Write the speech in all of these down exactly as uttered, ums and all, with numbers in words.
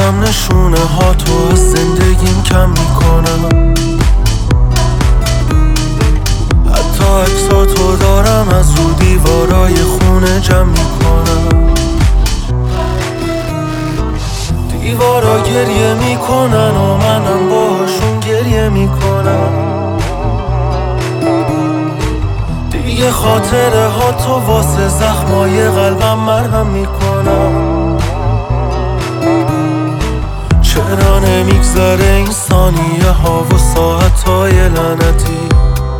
دارم نشونه ها تو از زندگیم کم میکنم، حتی عکساتو دارم از رو دیوارای خونه جمع میکنم. دیوارا گریه میکنن و منم باهاشون گریه میکنم. دیگه خاطره ها تو واسه زخمای قلبم مرهم میکنم. چرا نمیگذره این ثانیه ها و ساعت های لعنتی؟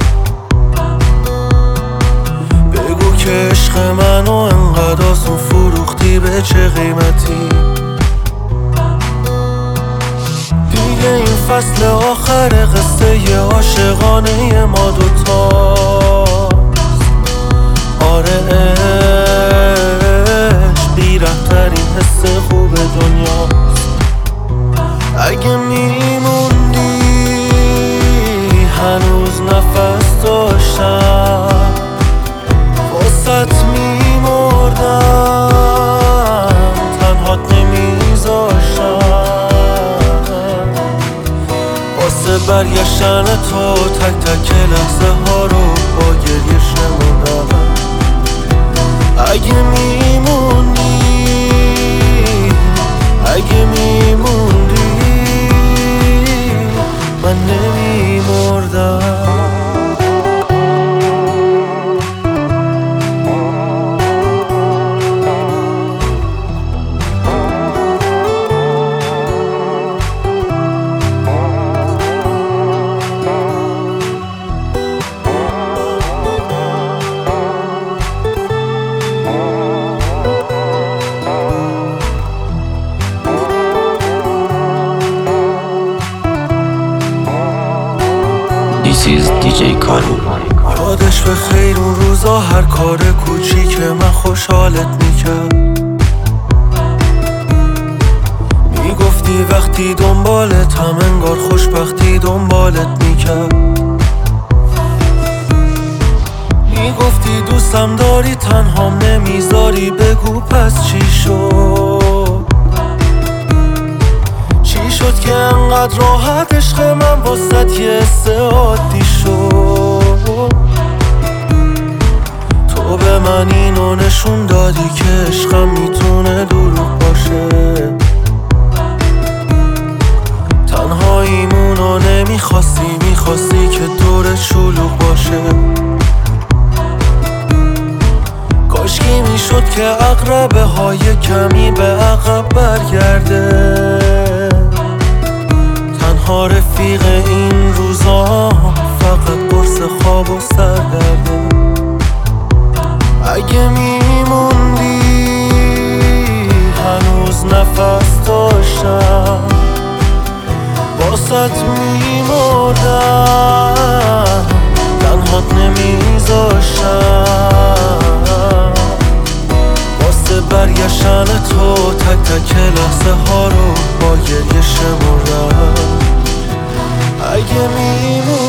بگو که عشق منو انقدر آسون فروختی به چه قیمتی؟ دیگه این فصل آخر قصه عاشقانه ما دوتاست. آره عشق بی‌رحم‌ترین حس خوب دنیاست. اگه میموندی هنوز نفس داشتم، واسط میمردم تنهات نمیذاشتم. واسه برگشتن تو تک تک لحظه ها رو با گریه شمردم. اگه میموندی اگه میموندی من نمیمردم. This is دی جی کارو. یادش به خیر اون روزا هر کار کوچیک من خوشحالت میکرد. میگفتی وقتی دنبالتم انگار خوشبختی دنبالت میکرد. میگفتی دوستم داری تنهام نمیذاری، بگو پس چی شد؟ چی شد که انقدر راحت عشق من واسط یه حس عادی شد؟ تو به من اینو نشون دادی که عشقم میتونه دروغ باشه. تنهاییمونو نمیخواستی، میخواستی که دورت شلوغ باشه. کاشکی میشد که عقربه های کمی به عقب برگرده. تنها رفیق این روزا فقط قرص خواب و سردرده. اگه میموندی هنوز نفس داشتم، واسط میمردم تنهات نمیذاشتم. واسه برگشتن تو تک تک لحظه ها رو با گریه شمردم. اگه میموندی